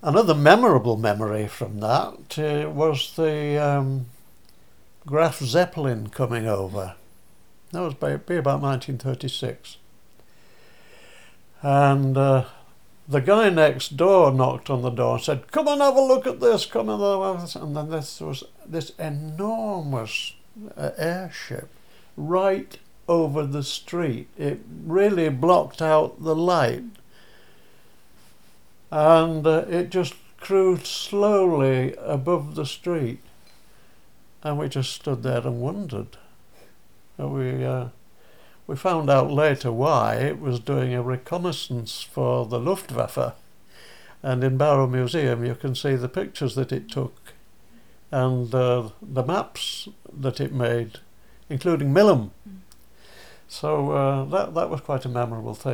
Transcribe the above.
Another memorable memory from that was the Graf Zeppelin coming over. That was be about 1936. And the guy next door knocked on the door and said, "Come and have a look at this, come and have a look." And then this was this enormous airship right over the street. It really blocked out the light. And it just cruised slowly above the street. And we just stood there and wondered. We found out later why. It was doing a reconnaissance for the Luftwaffe. And in Barrow Museum you can see the pictures that it took and the maps that it made, including Milham. So that was quite a memorable thing.